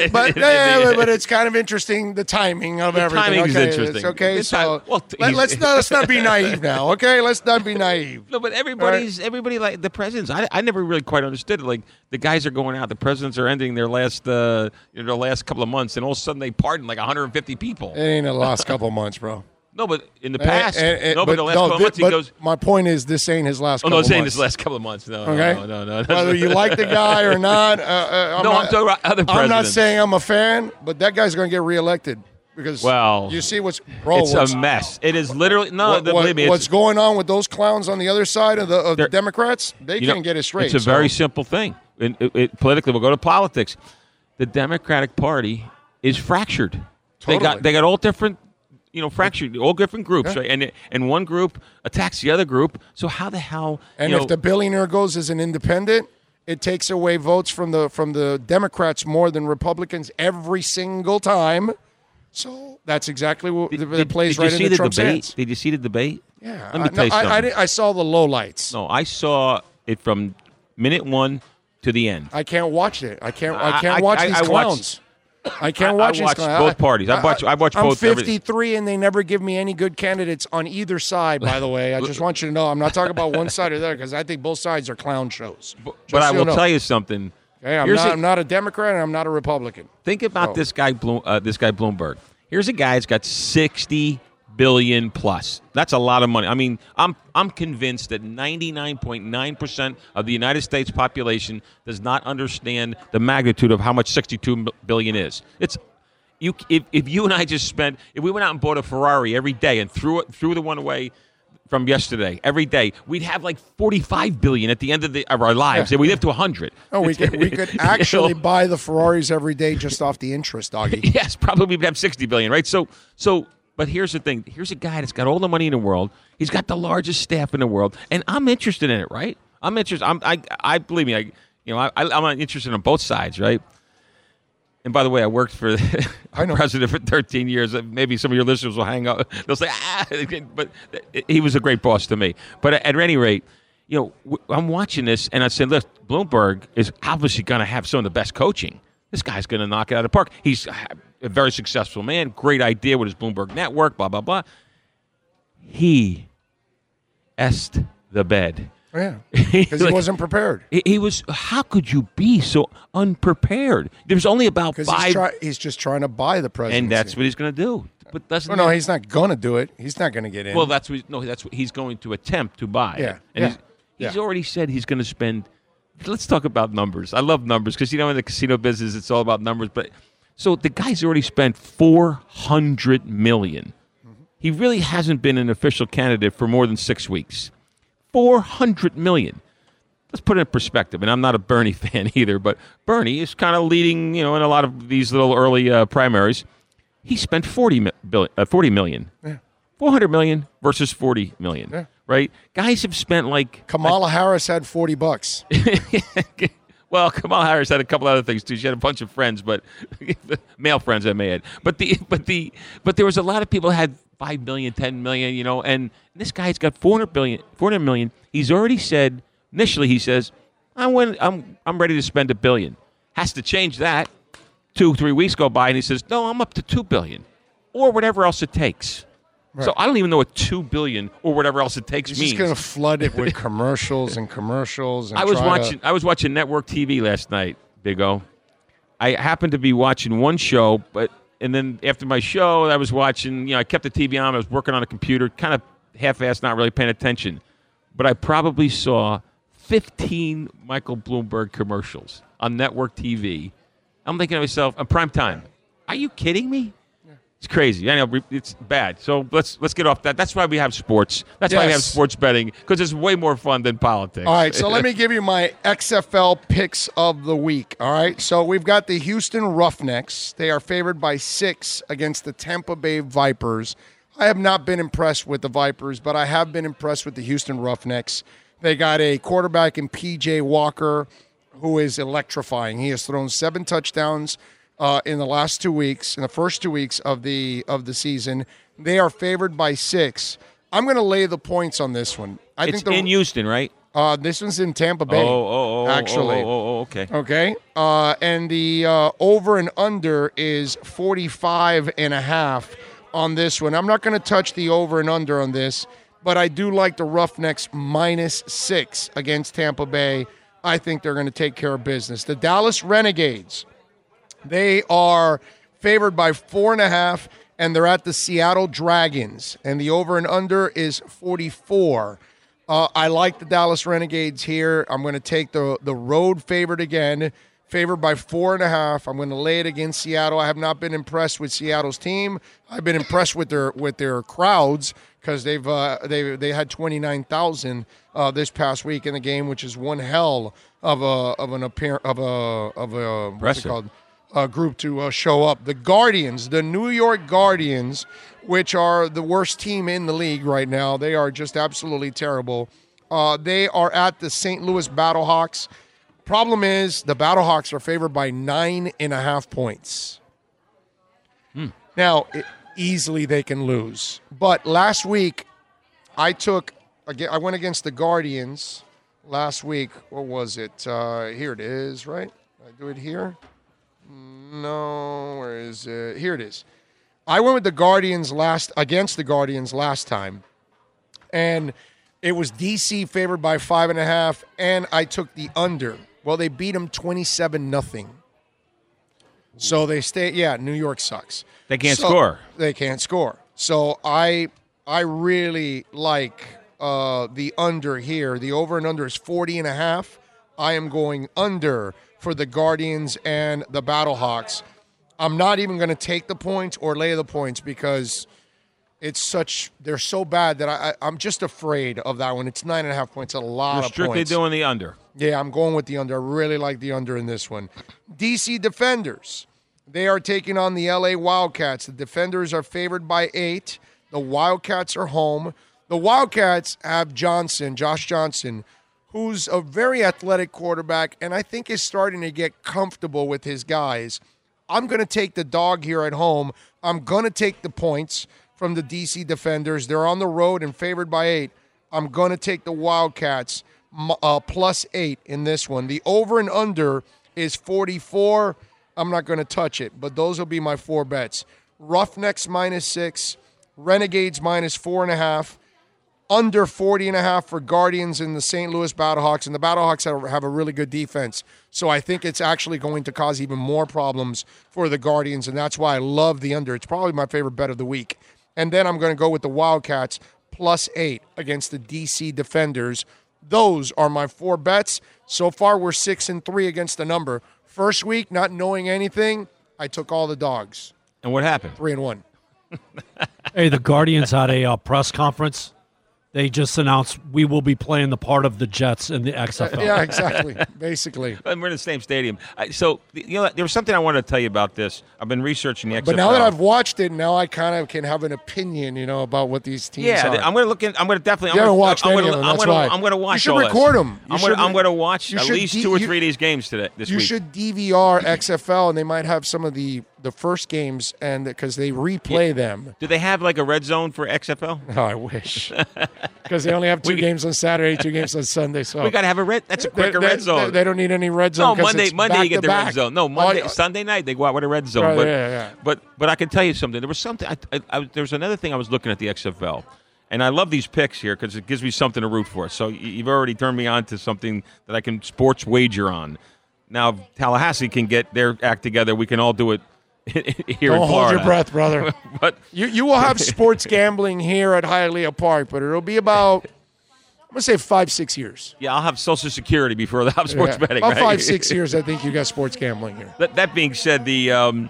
it's kind of interesting the timing of everything. timing is okay, interesting. It's okay, The so time- well, let's not be naive now. Okay, let's not be naive. No, but everybody like the presidents. I never really quite understood it. Like the guys are going out, the presidents are ending their last couple of months, and all of a sudden they pardon like 150 people. It ain't the last couple of months, bro. No, but in the past, but the last no, couple of months he but goes. my point is, this ain't his last. Oh no, couple I'm saying months. this last couple of months. No, Okay, no. Whether you like the guy or not, I'm talking about other presidents. I'm not saying I'm a fan, but that guy's going to get reelected because you see what's a mess. It is literally believe me. What's going on with those clowns on the other side of the Democrats? They can't get it straight. It's a very simple thing. Politically, we'll go to politics. The Democratic Party is fractured. Totally. They got all different. Fractured, all different groups, right? And one group attacks the other group. So how the hell? And if the billionaire goes as an independent, it takes away votes from the Democrats more than Republicans every single time. So that's exactly what it plays right into Trump's hands. Did you see the debate? Yeah, Let me tell you something. I saw the lowlights. No, I saw it from minute 1 to the end. I can't watch it. I can't watch these clowns. I can't watch these clowns. Both parties. I watch I'm both. 53, and they never give me any good candidates on either side, by the way. I just want you to know. I'm not talking about one side or the other because I think both sides are clown shows. But I will tell you something. Okay, I'm not a Democrat, and I'm not a Republican. Think about this guy Bloomberg. Here's a guy that's got 60 billion plus. That's a lot of money. I mean, I'm convinced that 99.9% of the United States population does not understand the magnitude of how much 62 billion is. It's if you and I just if we went out and bought a Ferrari every day and threw the one away from yesterday every day, we'd have like 45 billion at the end of our lives. And we live to 100. Oh, we could actually buy the Ferraris every day just off the interest, doggy. Yes, probably we'd have 60 billion, right? So. But here's the thing. Here's a guy that's got all the money in the world. He's got the largest staff in the world, and I'm interested in it, right? I'm interested. I believe me. I'm interested on both sides, right? And by the way, I worked for the president for 13 years. Maybe some of your listeners will hang up. They'll say, but he was a great boss to me. But at any rate, I'm watching this, and I said, look, Bloomberg is obviously going to have some of the best coaching. This guy's going to knock it out of the park. He's a very successful man. Great idea with his Bloomberg network, blah, blah, blah. He essed the bed. Yeah, because he wasn't prepared. He was. How could you be so unprepared? There was only about 5. He's just trying to buy the presidency. And that's what he's going to do. But doesn't no, he's not going to do it. He's not going to get in. Well, that's what he's going to attempt to buy. Yeah. And he's already said he's going to spend. Let's talk about numbers. I love numbers because, in the casino business, it's all about numbers. But so the guy's already spent $400 million. Mm-hmm. He really hasn't been an official candidate for more than 6 weeks. $400 million. Let's put it in perspective. And I'm not a Bernie fan either, but Bernie is kind of leading, in a lot of these little early primaries. He spent $40 million. Yeah. $400 million versus $40 million. Yeah. Right? Guys have spent like Kamala Harris had $40. Well, Kamala Harris had a couple other things too. She had a bunch of friends, but male friends I may add. But there was a lot of people who had $5 million, $10 million, and this guy's got $400 million. He's already said initially. He says, I'm ready to spend $1 billion. Has to change that. 2-3 weeks go by, and he says, no, I'm up to $2 billion, or whatever else it takes. Right. So I don't even know what $2 billion or whatever else it takes means. He's just going to flood it with commercials and commercials. And I was watching network TV last night, Big O. I happened to be watching one show, and then after my show, I was watching. I kept the TV on. I was working on a computer, kind of half-assed, not really paying attention. But I probably saw 15 Michael Bloomberg commercials. on network TV. I'm thinking to myself, prime time. Are you kidding me? It's crazy. I know it's bad. So let's get off that. That's why we have sports. That's why we have sports betting, because it's way more fun than politics. All right, so let me give you my XFL picks of the week. All right, so we've got the Houston Roughnecks. They are favored by 6 against the Tampa Bay Vipers. I have not been impressed with the Vipers, but I have been impressed with the Houston Roughnecks. They got a quarterback in P.J. Walker who is electrifying. He has thrown 7 touchdowns in the last 2 weeks, in the first 2 weeks of the season. They are favored by 6. I'm going to lay the points on this one. It's in Houston, right? This one's in Tampa Bay. Actually. Okay. Okay. And the over and under is 45.5 on this one. I'm not going to touch the over and under on this, but I do like the Roughnecks -6 against Tampa Bay. I think they're going to take care of business. The Dallas Renegades, they are favored by 4.5, and they're at the Seattle Dragons, and the over and under is 44. I like the Dallas Renegades here. I'm going to take the road favorite again, favored by 4.5. I'm going to lay it against Seattle. I have not been impressed with Seattle's team. I've been impressed with their crowds, because they had 29,000 this past week in the game, which is one hell of a group to show up. The Guardians, the New York Guardians, which are the worst team in the league right now. They are just absolutely terrible. They are at the St. Louis Battlehawks. Problem is, the Battlehawks are favored by 9.5 points. Now, easily they can lose. But last week, I went against the Guardians last week. What was it? Here it is, right? I do it here? No, where is it? Here it is. I went with the Guardians against the Guardians last time, and it was DC favored by 5.5, and I took the under. Well, they beat them 27-0. So they stay. Yeah, New York sucks. They can't score. They can't score. So I really like the under here. The over and under is 40.5. I am going under for the Guardians and the Battlehawks. I'm not even going to take the points or lay the points, because they're so bad that I'm just afraid of that one. It's 9.5 points, a lot of points. You're strictly doing the under. Yeah, I'm going with the under. I really like the under in this one. DC Defenders, they are taking on the LA Wildcats. The Defenders are favored by 8. The Wildcats are home. The Wildcats have Josh Johnson, who's a very athletic quarterback, and I think is starting to get comfortable with his guys. I'm going to take the dog here at home. I'm going to take the points from the DC Defenders. They're on the road and favored by 8. I'm going to take the Wildcats +8 in this one. The over and under is 44. I'm not going to touch it, but those will be my 4 bets. Roughnecks -6, Renegades -4.5, under 40.5 for Guardians and the St. Louis Battlehawks. And the Battlehawks have a really good defense. So I think it's actually going to cause even more problems for the Guardians, and that's why I love the under. It's probably my favorite bet of the week. And then I'm going to go with the Wildcats +8 against the DC Defenders. Those are my 4 bets. So far, we're 6-3 against the number. First week, not knowing anything, I took all the dogs. And what happened? 3-1. Hey, the Guardians had a press conference. They just announced we will be playing the part of the Jets in the XFL. Yeah, exactly. Basically. And we're in the same stadium. So, there was something I wanted to tell you about this. I've been researching the XFL. But now that I've watched it, now I kind of can have an opinion, about what these teams are. Yeah, I'm going to look in. I'm going to definitely. You haven't watched any of them, that's why. I'm going to watch. You should record them. I'm going to watch at least 2 or 3 of these games this week. You should DVR XFL, and they might have some of the first games, and because they replay them. Do they have like a red zone for XFL? Oh, I wish. Because they only have 2 games on Saturday, 2 games on Sunday. So we got to have a red. That's a quicker red zone. They don't need any red zone. No, Monday you get the red zone. No, Sunday night they go out with a red zone. Right, but I can tell you something. There was something. There was another thing I was looking at the XFL, and I love these picks here because it gives me something to root for. So you've already turned me on to something that I can sports wager on. Now, if Tallahassee can get their act together, we can all do it. Here Don't in Florida. hold your breath, brother. But you will have sports gambling here at Hialeah Park, but it'll be about I'm going to say 5-6 years. Yeah, I'll have Social Security before the sports betting. About right? 5-6 years, I think you got sports gambling here. That being said, the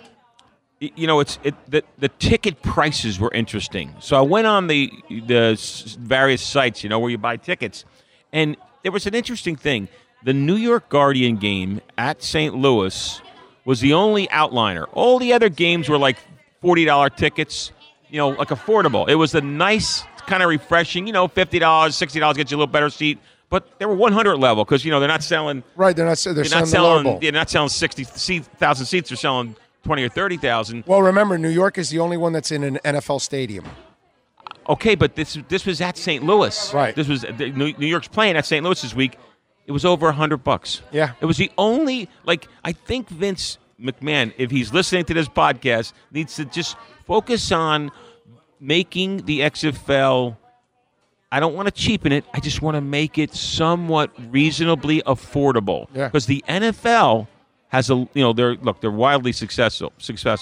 ticket prices were interesting. So I went on the various sites, where you buy tickets, and there was an interesting thing. The New York Guardian game at St. Louis was the only outliner. All the other games were like $40 tickets, like affordable. It was a nice, kind of refreshing, $50, $60 gets you a little better seat. But they were 100 level because, they're not selling. Right, they're not selling. They're not selling 60,000 seats. They're selling 20 or 30,000. Well, remember, New York is the only one that's in an NFL stadium. Okay, but this was at St. Louis. Right. This was New York's playing at St. Louis this week. It was over $100. Yeah. It was the only, I think Vince McMahon, if he's listening to this podcast, needs to just focus on making the XFL. I don't want to cheapen it. I just want to make it somewhat reasonably affordable. Yeah. Because the NFL has they're wildly successful,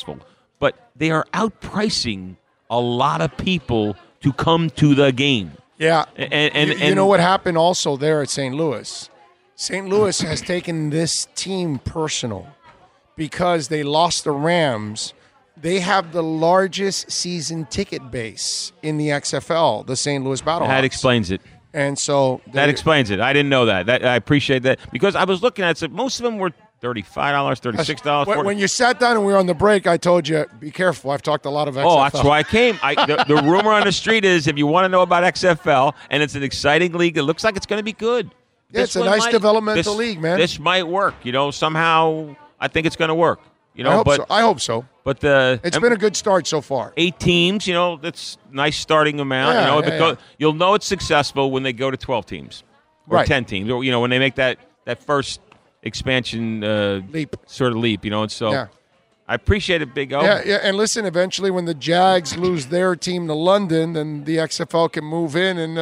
but they are outpricing a lot of people to come to the game. Yeah. And you know what happened also there at St. Louis? St. Louis has taken this team personal because they lost the Rams. They have the largest season ticket base in the XFL, the St. Louis Battlehawks. That explains it. And so that explains it. I didn't know that. I appreciate that because I was looking at it. Most of them were $35, $36. When you sat down and we were on the break, I told you, be careful. I've talked a lot of XFL. Oh, that's why I came. The rumor on the street is if you want to know about XFL, and it's an exciting league, it looks like it's going to be good. Yeah, it's a nice developmental league, man. This might work. Somehow I think it's going to work. I hope so. But it's been a good start so far. 8 teams, that's nice starting amount. You'll know it's successful when they go to 12 teams or right. 10 teams. Or when they make that first expansion leap. And so I appreciate it, Big O. Yeah. And listen, eventually when the Jags lose their team to London, then the XFL can move in and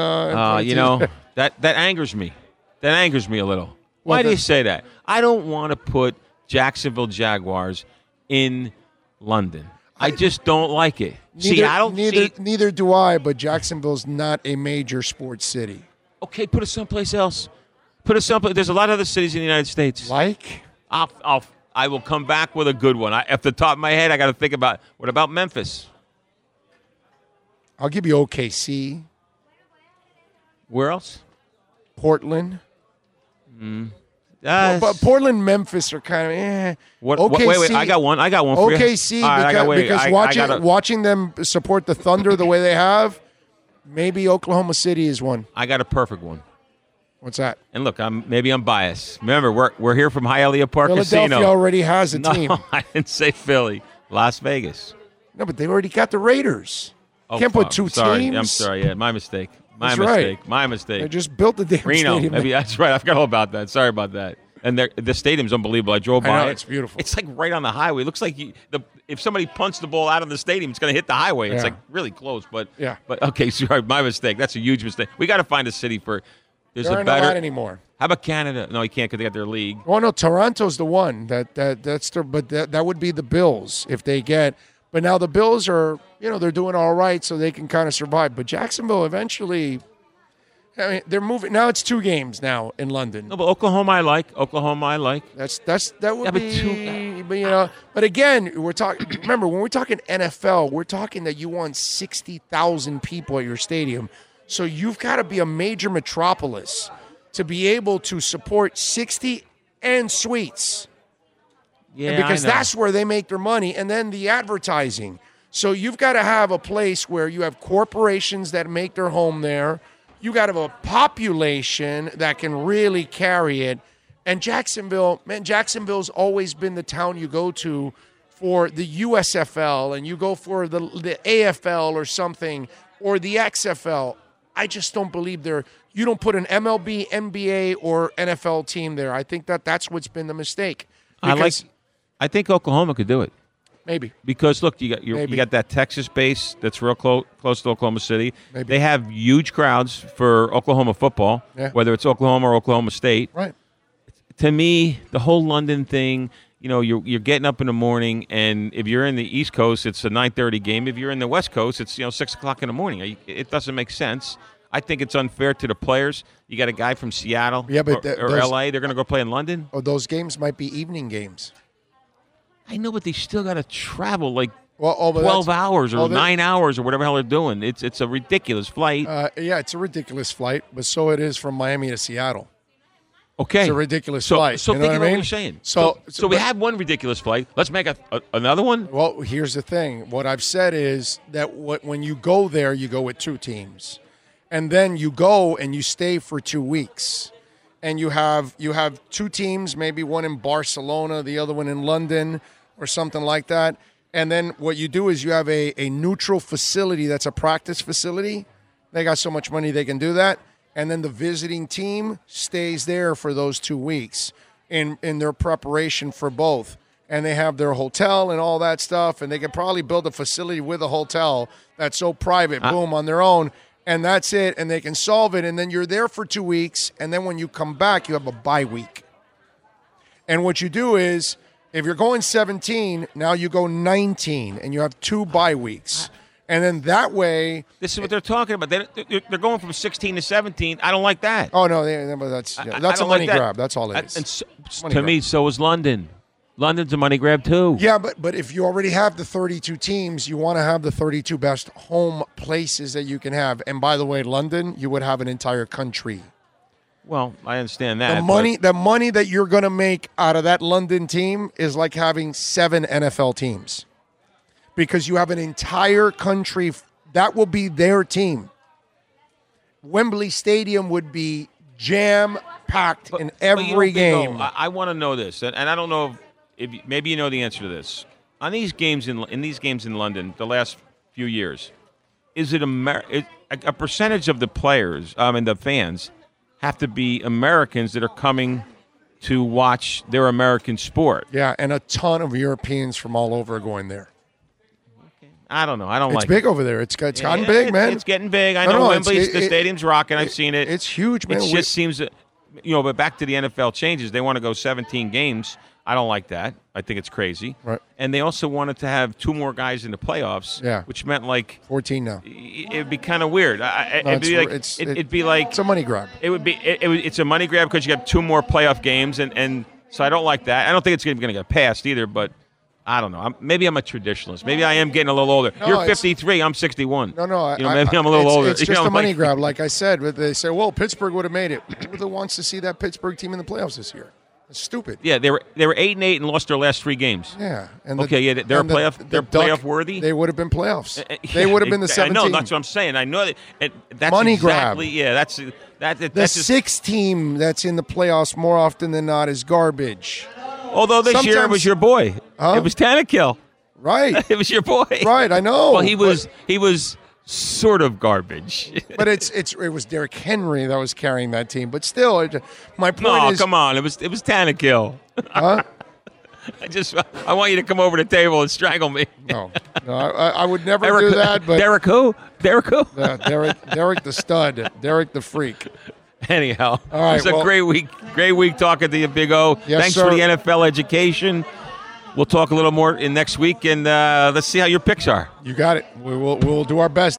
that angers me. That angers me a little. Why do you say that? I don't want to put Jacksonville Jaguars in London. I just don't like it. Neither do I, but Jacksonville's not a major sports city. Okay, put it someplace else. Put it someplace. There's a lot of other cities in the United States. Like? I will come back with a good one. Off the top of my head, I got to think about, what about Memphis? I'll give you OKC. Where else? Portland. But Portland, Memphis are kind of OKC, wait, I got one for you. OKC, because watching them support the Thunder the way they have, maybe Oklahoma City is one. I got a perfect one. What's that? And look, maybe I'm biased. Remember, we're here from Hialeah Park Casino. Philadelphia already has a team. No, I didn't say Philly. Las Vegas. No, but they already got the Raiders. Can't put two teams. I'm sorry. Yeah, my mistake. My mistake. They just built the damn Reno. stadium. Maybe that's right. I forgot all about that. Sorry about that. And the stadium's unbelievable. I drove by it. It's beautiful. It's like right on the highway. It looks like if somebody punts the ball out of the stadium, it's going to hit the highway. It's like really close. But okay, sorry, my mistake. That's a huge mistake. We got to find a city for. There aren't a lot anymore. How about Canada? No, you can't because they got their league. Oh no, Toronto's the one that would be the Bills if they get. But now the Bills are they're doing all right, so they can kind of survive. But Jacksonville eventually. I mean, they're moving now. It's 2 games now in London. No, but Oklahoma, I like. That would be. But again, we're talking. Remember, when we're talking NFL, we're talking that you want 60,000 people at your stadium. So you've got to be a major metropolis to be able to support 60 and suites. Yeah, because that's where they make their money, and then the advertising. So you've got to have a place where you have corporations that make their home there. You got to have a population that can really carry it. And Jacksonville's always been the town you go to for the USFL, and you go for the AFL or something, or the XFL. I just don't believe you don't put an MLB, NBA, or NFL team there. I think that's what's been the mistake. I think Oklahoma could do it. Maybe. Because, look, you got that Texas base that's real close to Oklahoma City. Maybe. They have huge crowds for Oklahoma football, whether it's Oklahoma or Oklahoma State. Right. To me, the whole London thing, you're getting up in the morning, and if you're in the East Coast, it's a 9:30 game. If you're in the West Coast, it's 6 o'clock in the morning. It doesn't make sense. I think it's unfair to the players. You got a guy from Seattle or L.A. They're going to go play in London. Oh, those games might be evening games. I know, but they still got to travel 12 hours or 9 hours or whatever the hell they're doing. It's a ridiculous flight. Yeah, it's a ridiculous flight, but so it is from Miami to Seattle. Okay. It's a ridiculous flight. So you know think what about I mean? what you're saying. So we have one ridiculous flight. Let's make another one. Well, here's the thing. What I've said is that when you go there, you go with 2 teams. And then you go and you stay for 2 weeks. And you have 2 teams, maybe one in Barcelona, the other one in London or something like that. And then what you do is you have a neutral facility that's a practice facility. They got so much money they can do that. And then the visiting team stays there for those 2 weeks in their preparation for both. And they have their hotel and all that stuff. And they can probably build a facility with a hotel that's so private, boom, on their own. And that's it. And they can solve it. And then you're there for 2 weeks. And then when you come back, you have a bye week. And what you do is, if you're going 17, now you go 19. And you have 2 bye weeks. And then that way, this is what they're talking about. They're going from 16 to 17. I don't like that. Oh no, that's a money grab. That's all it is. To me, so is London. London's a money grab too. Yeah, but if you already have the 32 teams, you want to have the 32 best home places that you can have. And by the way, London, you would have an entire country. Well, I understand that. The money that you're going to make out of that London team is like having 7 NFL teams. Because you have an entire country that will be their team. Wembley Stadium would be jam-packed in every game. I want to know this, and I don't know if maybe you know the answer to this. On these games in London, the last few years, is it a percentage of the players and the fans have to be Americans that are coming to watch their American sport? Yeah, and a ton of Europeans from all over are going there. I don't know. It's big over there. It's gotten big, man. It's getting big. I know Wembley, the stadium's rocking. I've seen it. It's huge, man. It just seems that, but back to the NFL changes. They want to go 17 games. I don't like that. I think it's crazy. Right. And they also wanted to have 2 more guys in the playoffs, which meant 14 now. It'd be kind of weird. It'd be like it's a money grab. It's a money grab because you have 2 more playoff games, and so I don't like that. I don't think it's going to get passed either, but I don't know. Maybe I'm a traditionalist. Maybe I am getting a little older. No, You're 53. I'm 61. No. Maybe I'm a little older. It's just a money grab, like I said. But they say, well, Pittsburgh would have made it. Who wants to see that Pittsburgh team in the playoffs this year? It's stupid. Yeah, they were 8-8 and lost their last 3 games. Yeah. And they're playoff worthy. They would have been playoffs. They would have been the 17. I know. That's what I'm saying. I know that. That's money exactly, grab. Yeah, that's the 6 team that's in the playoffs more often than not is garbage. Although this year it was your boy. It was Tannehill. Right. It was your boy. Right, I know. Well, he was sort of garbage. But it was Derrick Henry that was carrying that team. But still, my point is, come on, it was Tannehill. Huh? I want you to come over the table and strangle me. No, I would never do that. But Derrick who? Derrick the stud. Derrick the freak. Anyhow, all right, it was a great week. Great week talking to you, Big O. Yes, Thanks sir. for the NFL education. We'll talk a little more in next week, and let's see how your picks are. You got it. We'll do our best.